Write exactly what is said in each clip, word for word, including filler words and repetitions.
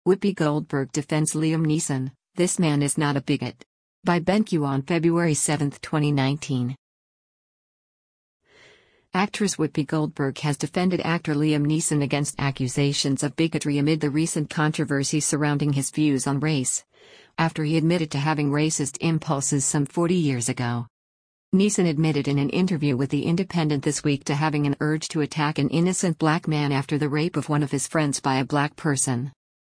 Whoopi Goldberg defends Liam Neeson, "This man is not a bigot." By BenQ on February seventh, twenty nineteen. Actress Whoopi Goldberg has defended actor Liam Neeson against accusations of bigotry amid the recent controversy surrounding his views on race, after he admitted to having racist impulses some forty years ago. Neeson admitted in an interview with The Independent this week to having an urge to attack an innocent black man after the rape of one of his friends by a black person.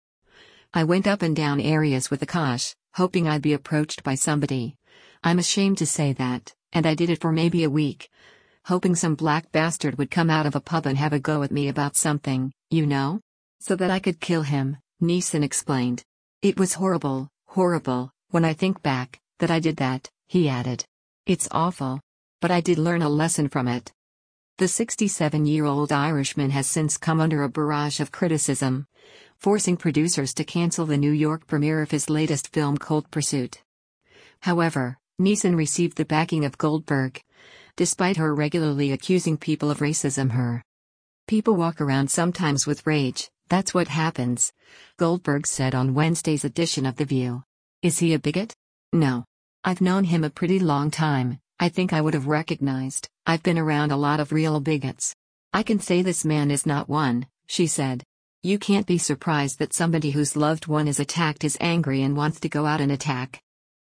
"I went up and down areas with Akash, hoping I'd be approached by somebody. I'm ashamed to say that, and I did it for maybe a week. Hoping some black bastard would come out of a pub and have a go at me about something, you know? So that I could kill him," Neeson explained. "It was horrible, horrible, when I think back, that I did that," he added. "It's awful. But I did learn a lesson from it." The sixty-seven-year-old Irishman has since come under a barrage of criticism, forcing producers to cancel the New York premiere of his latest film Cold Pursuit. However, Neeson received the backing of Goldberg, despite her regularly accusing people of racism. Her "People walk around sometimes with rage, that's what happens," Goldberg said on Wednesday's edition of The View. "Is he a bigot? No. I've known him a pretty long time. I think I would have recognized, I've been around a lot of real bigots. I can say this man is not one," she said. "You can't be surprised that somebody whose loved one is attacked is angry and wants to go out and attack."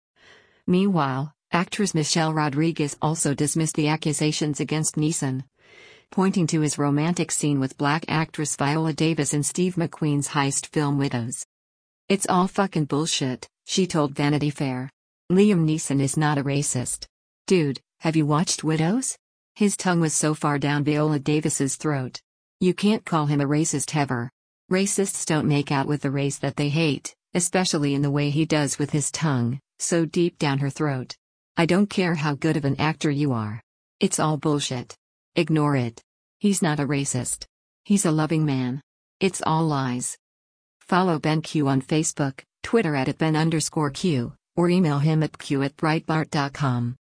Meanwhile, actress Michelle Rodriguez also dismissed the accusations against Neeson, pointing to his romantic scene with black actress Viola Davis in Steve McQueen's heist film Widows. "It's all fucking bullshit," she told Vanity Fair. "Liam Neeson is not a racist. Dude, have you watched Widows? His tongue was so far down Viola Davis's throat. You can't call him a racist ever. Racists don't make out with the race that they hate, especially in the way he does with his tongue, so deep down her throat. I don't care how good of an actor you are. It's all bullshit. Ignore it. He's not a racist. He's a loving man. It's all lies." Follow BenQ on Facebook, Twitter at Ben underscore Q, or email him at q at breitbart dot com.